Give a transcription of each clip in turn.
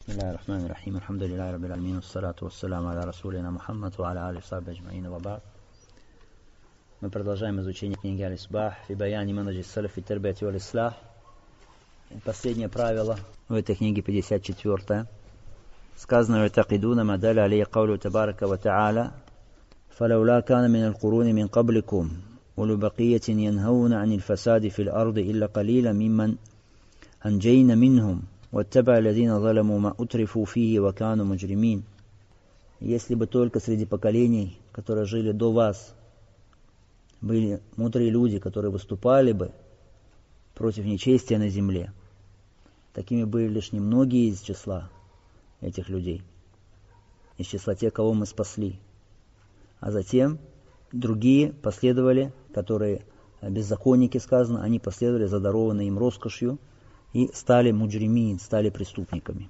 بسم الله الرحمن الرحيم الحمد لله رب العالمين والصلاة والسلام على رسولنا محمد وعلى آله وصحبه أجمعين وبعد. Мы продолжаем изучение книги Аль-Исбах фи баяни манхаджи салаф фи тарбияти валь ислах. Последнее правило в этой книге 54. Сказано: «Ватакидуна мадаля алей каулю табарака ва та'аля фалаула кана мин аль-куруни мин кабликум улу бакиятин янхауна анил фасади фил арды илля калила мимман анджейна минхум ваттаба алладина заляму ма утрифу фихи ва кану муджримин». Если бы только среди поколений, которые жили до вас, были мудрые люди, которые выступали бы против нечестия на земле, такими были лишь немногие из числа этих людей, из числа тех, кого мы спасли. А затем другие последовали, которые беззаконники, сказано, они последовали за дарованной им роскошью и стали муджримин, стали преступниками.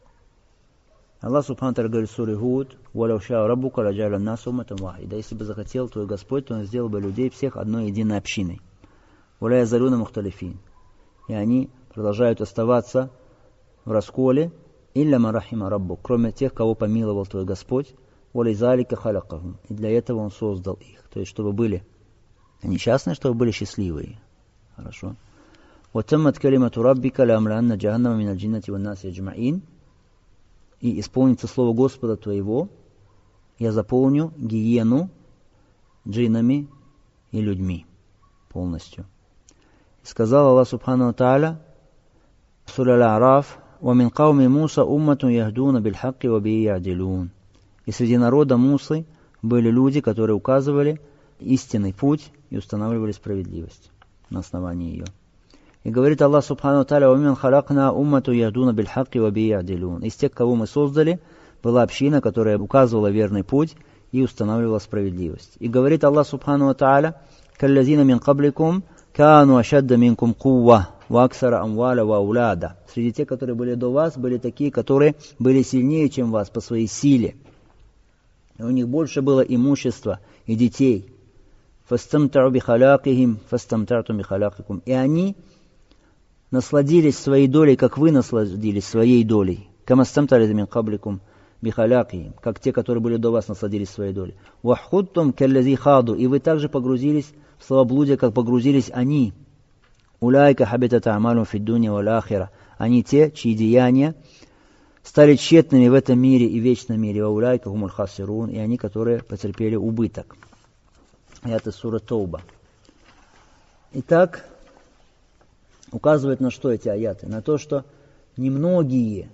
Аллах Субхану ва говорит в суре Худ: «Валяу шаа раббука ладжа'аля ан-наса умматан вахида». Если бы захотел твой Господь, то Он сделал бы людей всех одной единой общиной. «Валя язалюна мухталифин». И они продолжают оставаться в расколе. «Илля ма рахима раббук», кроме тех, кого помиловал твой Господь. «Валя залика халякахум». И для этого Он создал их. То есть, чтобы были несчастные, чтобы были счастливые. Хорошо. «Ватаммат калимату раббика лаамлаанна джаханнама миналь джиннати ван наси аджмаин». И исполнится слово Господа твоего: я заполню гиену джиннами и людьми полностью. И сказал Аллах Субхану ва Тааля в суре Аль-А'раф: «Ва мин кауми Муса умматун яхдуна биль-хакки ва биhi я'дилун». И среди народа Мусы были люди, которые указывали истинный путь и устанавливали справедливость на основании ее. И говорит Аллах Субхану ва Тааля: «Вамин халакна уммату яхдуна биль-хакки ва биhi я'дилун». Из тех, кого мы создали, была община, которая указывала верный путь и устанавливала справедливость. И говорит Аллах Субхану ва Тааля: «Каллазина мин кабликум кану ашадда минкум кувва ва аксара амваля ва аулада». Среди тех, которые были до вас, были такие, которые были сильнее, чем вас по своей силе. И у них больше было имущества и детей. «Фастамтару бихалякихим, фастамтарту бихалякикум». И они насладились своей долей, как вы насладились своей долей. Камастамтару мин кабликум бихалякихим, как те, которые были до вас, насладились своей долей. Ваххуттум каллази хаду. И вы также погрузились в словоблудие, как погрузились они. Уляйка хабитат а'малум фид дунья валь ахира. Они те, чьи деяния стали тщетными в этом мире и вечном мире. Уляйка хумуль хасирун. И они, которые потерпели убыток. Это сура Тауба. Итак, указывает на что эти аяты? На то, что немногие,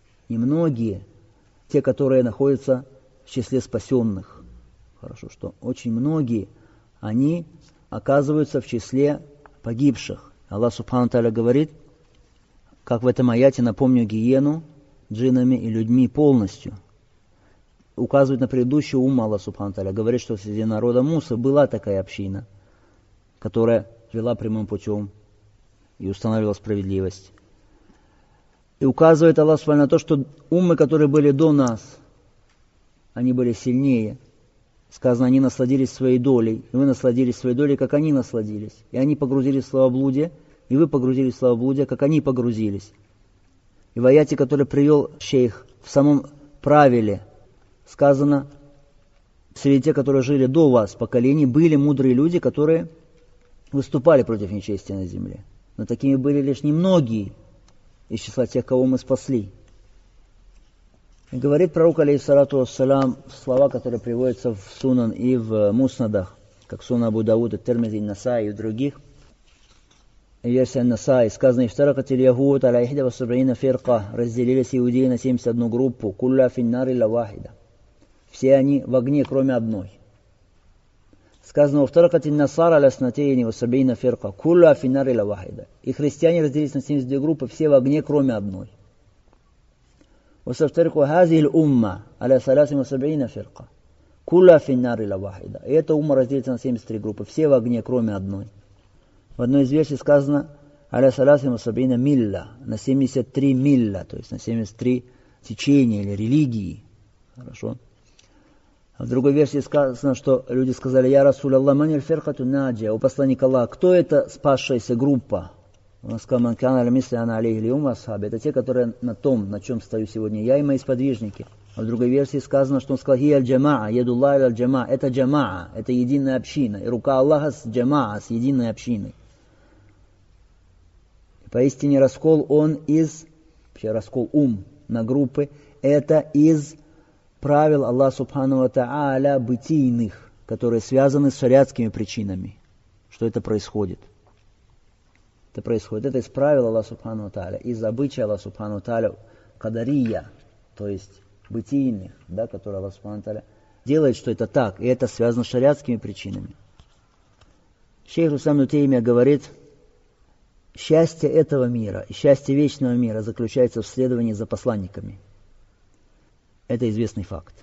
те, которые находятся в числе спасенных, хорошо, что очень многие, они оказываются в числе погибших. Аллах Субхану Тааля говорит, как в этом аяте, напомню гиену джиннами и людьми полностью. Указывает на предыдущую умму Аллах Субхану Тааля. Говорит, что среди народа Мусы была такая община, которая вела прямым путем и устанавливала справедливость. И указывает Аллах Субхану на то, что уммы, которые были до нас, они были сильнее. Сказано, они насладились своей долей, и вы насладились своей долей, как они насладились. И они погрузились в словоблудие, и вы погрузились в словоблудие, как они погрузились. И в аяте, который привел шейх, в самом правиле сказано, среди тех, которые жили до вас, поколений, были мудрые люди, которые выступали против нечестия на земле. Но такими были лишь немногие из числа тех, кого мы спасли. И говорит пророк, алейхиссалату вассалям, слова, которые приводятся в Сунан и в Муснадах, как Сунан Абу Дауд, Тирмизи, Насаи и в других. Версия Насаи, сказано: «Ифтаракат иль-ягуд аля ихда ва саб'ина фирка». Разделились иудеи на 71 группу. «Кулля финнар илля вахида». Все они в огне, кроме одной. Сказано: «Ифтаракат иль-насара аля снатейни ва саб'ина фирка. Кулля финнар илля вахида». И христиане разделились на 72 группы, все в огне, кроме одной. «Васафтарику хази иль-умма аля саласин ва саб'ина фирка. Кулля финнар илля вахида». И эта умма разделится на 73 группы, все в огне, кроме одной. В одной из версий сказано: «Аля саласин ва саб'ина милля», на 73 милля, то есть на 73 течения или религии. Хорошо. А в другой версии сказано, что люди сказали: «Я Расуль Аллах, маниль фиркату наджия». О посланник Аллаха, кто это спасшаяся группа? Он сказал: «Ман кана аля мисли ана алейхи аль-йаума асхаби». Это те, которые на том, на чем стою сегодня я и мои сподвижники. А в другой версии сказано, что он сказал: «Хия аль-джамаа, ядуллахи аль-джамаа». Это джамаа, это единая община. И рука Аллаха с джамаа, с единой общиной. И поистине раскол он из, вообще раскол на группы, это из правил Аллаха Субхану ва Тааля бытийных, которые связаны с шариатскими причинами. Что это происходит? Это из правил Аллаха Субхану ва Тааля, из обычая Аллаха Субхану ва Тааля кадария, то есть бытийных, да, которые Аллах Субхану ва Тааля делает, что это так, и это связано с шариатскими причинами. Шейх Ислам ибн Теймия говорит: счастье этого мира и счастье вечного мира заключается в следовании за посланниками. Это известный факт.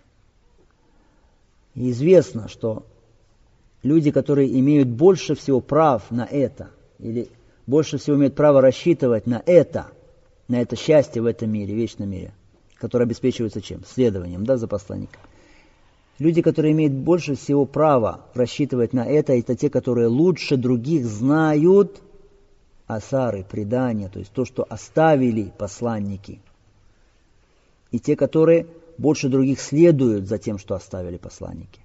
И известно, что люди, которые имеют больше всего прав на это, или больше всего имеют право рассчитывать на это счастье в этом мире, в вечном мире, которое обеспечивается чем? Следованием, да, за посланником. Люди, которые имеют больше всего права рассчитывать на это те, которые лучше других знают асары, предания, то есть то, что оставили посланники. И те, которые больше других следуют за тем, что оставили посланники.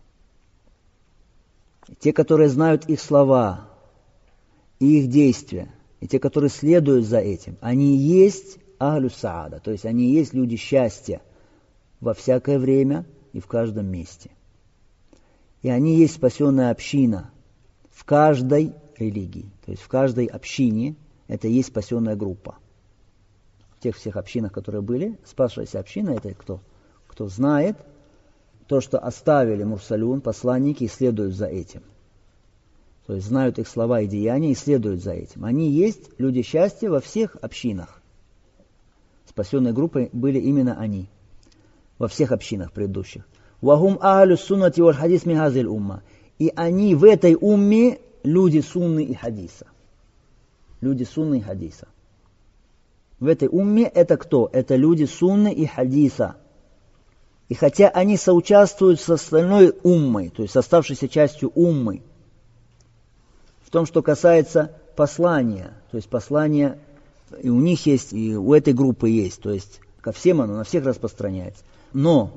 И те, которые знают их слова и их действия, и те, которые следуют за этим, они есть ахлю саада, то есть они есть люди счастья во всякое время и в каждом месте. И они есть спасенная община в каждой религии, то есть в каждой общине это есть спасенная группа. В тех всех общинах, которые были, спасшаяся община, это кто? Кто знает то, что оставили мурсалюн, посланники, и следуют за этим. То есть знают их слова и деяния и следуют за этим. Они есть люди счастья во всех общинах. Спасенной группой были именно они. Во всех общинах предыдущих. «Вахум ахлю суннати валь хадис ми хазиль умма». И они в этой умме люди сунны и хадиса. Люди сунны и хадиса. В этой умме это кто? Это люди сунны и хадиса. И хотя они соучаствуют с остальной уммой, то есть с оставшейся частью уммы, в том, что касается послания, то есть послание и у них есть, и у этой группы есть, то есть ко всем оно, на всех распространяется. Но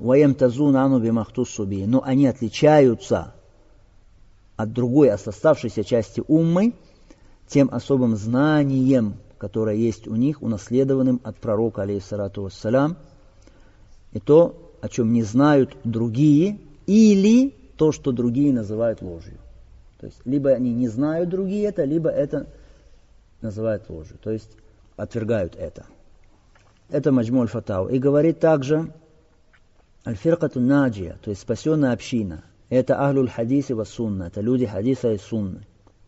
но они отличаются от другой, от оставшейся части уммы, тем особым знанием, которое есть у них, унаследованным от пророка, алейхиссалату вассалям, и то, о чем не знают другие, или то, что другие называют ложью. То есть, либо они не знают другие это, либо это называют ложью. То есть, отвергают это. Это Маджму аль-Фатау. И говорит также аль-фиркату наджия, то есть спасенная община. Это ахлюль хадиси ва сунна, это люди хадиса и сунны.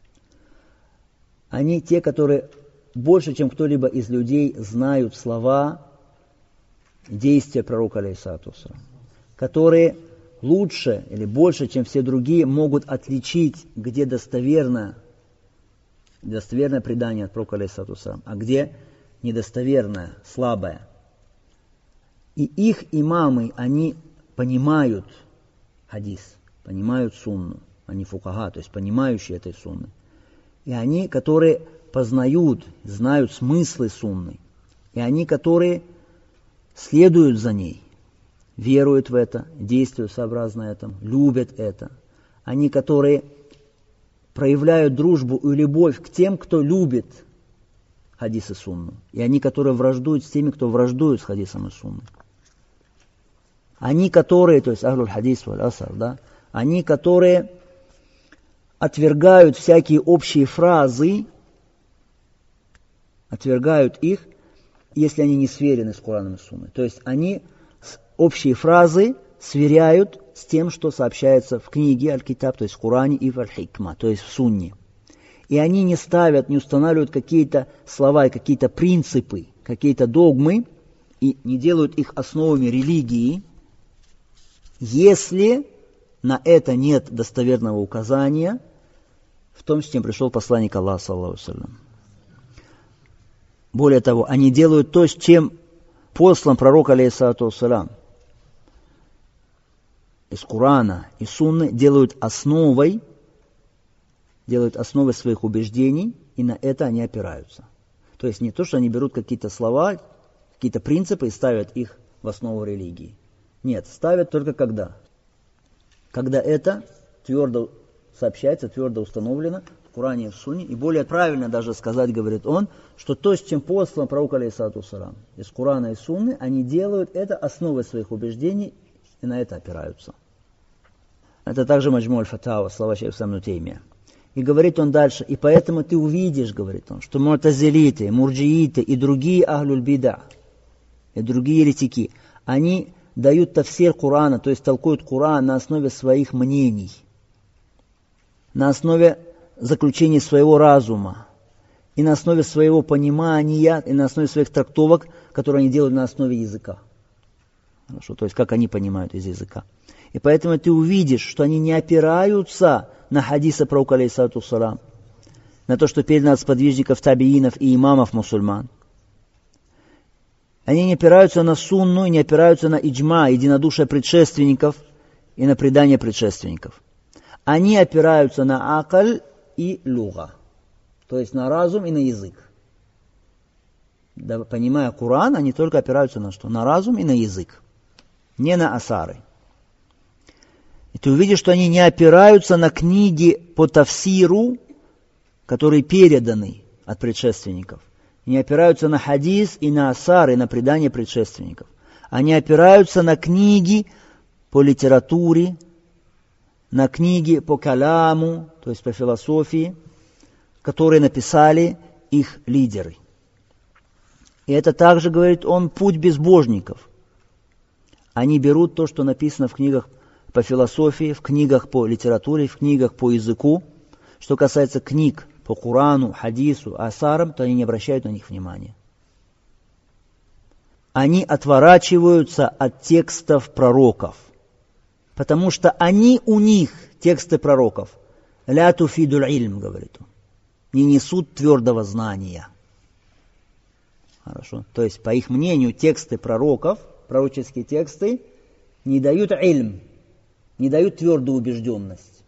Они те, которые больше, чем кто-либо из людей, знают слова, действия пророка, алейхиссалату вассалям, которые лучше или больше, чем все другие, могут отличить, где достоверное предание от пророка, алейхиссалату вассалям, а где недостоверное, слабое. И их имамы, они понимают хадис, понимают сунну, они фукаха, то есть понимающие этой сунны. И они, которые познают, знают смыслы сунны. И они, которые следуют за ней, веруют в это, действуют сообразно этому, любят это. Они, которые проявляют дружбу и любовь к тем, кто любит хадис и сунну. И они, которые враждуют с теми, кто враждует с хадисом и сунной. Они, которые, то есть ахлюль хадис валь асар, да, они, которые отвергают всякие общие фразы, отвергают их, если они не сверены с Кораном и Сунной. То есть они общие фразы сверяют с тем, что сообщается в книге Аль-Китаб, то есть в Коране и в Аль-Хикма, то есть в Сунне. И они не ставят, не устанавливают какие-то слова и какие-то принципы, какие-то догмы, и не делают их основами религии, если на это нет достоверного указания в том, с чем пришел посланник Аллаха, саллаллаху алейхи ва саллям. Более того, они делают то, с чем послан пророк, алейхиссалату вассалям, из Корана и Сунны, делают основой своих убеждений, и на это они опираются. То есть не то, что они берут какие-то слова, какие-то принципы и ставят их в основу религии. Нет, ставят только когда? Когда это твердо сообщается, твердо установлено в Коране и в Сунне. И более правильно даже сказать, говорит он, что то, с чем послан пророк алейхиссалату вассалям, из Корана и Сунны, они делают это основой своих убеждений и на это опираются. Это также Маджму аль-Фатава, слова шейха ислама ибн Теймия. И говорит он дальше, и поэтому ты увидишь, говорит он, что му'тазилиты, мурджииты и другие ахлюль бида, и другие еретики, они дают тафсир Корана, то есть толкуют Коран на основе своих мнений, на основе заключений своего разума, и на основе своего понимания, и на основе своих трактовок, которые они делают на основе языка. Хорошо, то есть как они понимают из языка. И поэтому ты увидишь, что они не опираются на хадисы пророка алейхиссалату вассалям, на то, что передано от сподвижников табиинов и имамов мусульман. Они не опираются на сунну, не опираются на иджма, единодушие предшественников и на предание предшественников. Они опираются на акаль и луга, то есть на разум и на язык. Да, понимая Коран, они только опираются на что? На разум и на язык, не на асары. И ты увидишь, что они не опираются на книги по тафсиру, которые переданы от предшественников. Не опираются на хадис и на асар, и на предания предшественников. Они опираются на книги по литературе, на книги по каляму, то есть по философии, которые написали их лидеры. И это также, говорит он, путь безбожников. Они берут то, что написано в книгах по философии, в книгах по литературе, в книгах по языку. Что касается книг по Корану, хадису, асарам, то они не обращают на них внимания. Они отворачиваются от текстов пророков, потому что они у них, тексты пророков, ля туфидуль ильм, говорит он, не несут твердого знания. Хорошо. То есть, по их мнению, тексты пророков, пророческие тексты, не дают ильм, не дают твердую убежденность.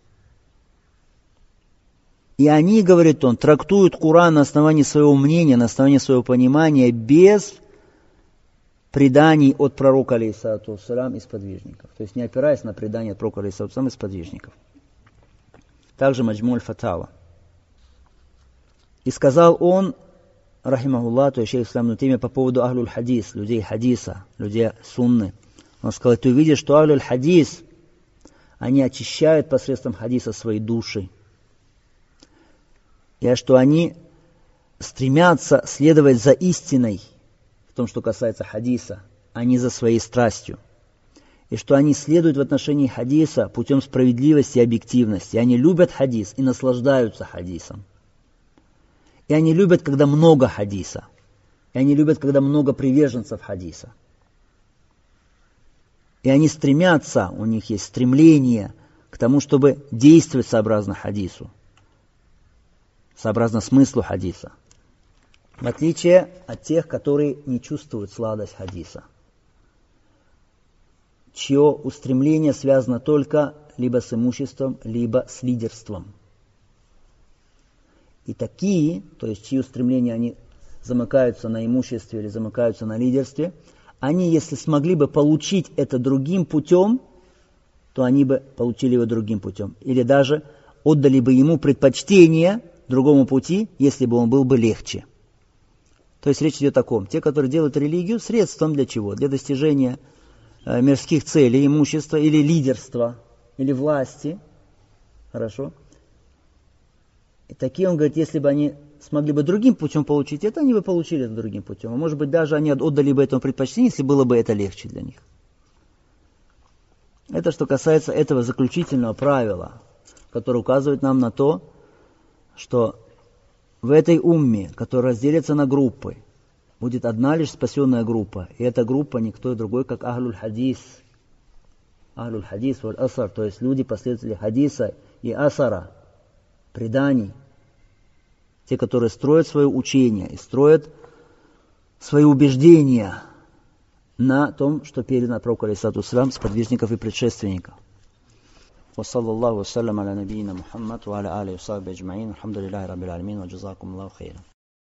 И они, говорит он, трактуют Коран на основании своего мнения, на основании своего понимания, без преданий от пророка алейхиссалату вассалям и сподвижников. То есть не опираясь на предания от пророка алейхиссалату вассалям и сподвижников. Также Маджму аль-Фатава. И сказал он, рахимахуллах, то есть шейх ислам ибн Теймия, по поводу ахлюль хадис, людей хадиса, людей сунны. Он сказал, ты увидишь, что ахлюль хадис, они очищают посредством хадиса свои души. И что они стремятся следовать за истиной в том, что касается хадиса, а не за своей страстью. И что они следуют в отношении хадиса путем справедливости и объективности. И они любят хадис и наслаждаются хадисом. И они любят, когда много хадиса. И они любят, когда много приверженцев хадиса. И они стремятся, у них есть стремление к тому, чтобы действовать сообразно хадису, сообразно смыслу хадиса. В отличие от тех, которые не чувствуют сладость хадиса, чье устремление связано только либо с имуществом, либо с лидерством. И такие, то есть чьи устремления они замыкаются на имуществе или замыкаются на лидерстве, они, если смогли бы получить это другим путем, то они бы получили его другим путем. Или даже отдали бы ему предпочтение другому пути, если бы он был бы легче. То есть речь идет о ком? Те, которые делают религию средством для чего? Для достижения мирских целей, имущества или лидерства, или власти. Хорошо? И такие, он говорит, если бы они смогли бы другим путем получить это, они бы получили это другим путем. А может быть, даже они отдали бы этому предпочтение, если было бы это легче для них. Это что касается этого заключительного правила, которое указывает нам на то, что в этой умме, которая разделится на группы, будет одна лишь спасенная группа. И эта группа никто другой, как ахлюль хадис. Ахлюль хадис валь асар, то есть люди, последователи хадиса и асара, преданий. Те, которые строят свое учение и строят свои убеждения на том, что передано от пророка алейхиссалату вассалям, сподвижников и предшественников. وصلى الله وسلم على نبينا محمد وعلى آله وصحبه أجمعين الحمد لله رب العالمين وجزاكم الله خيرا.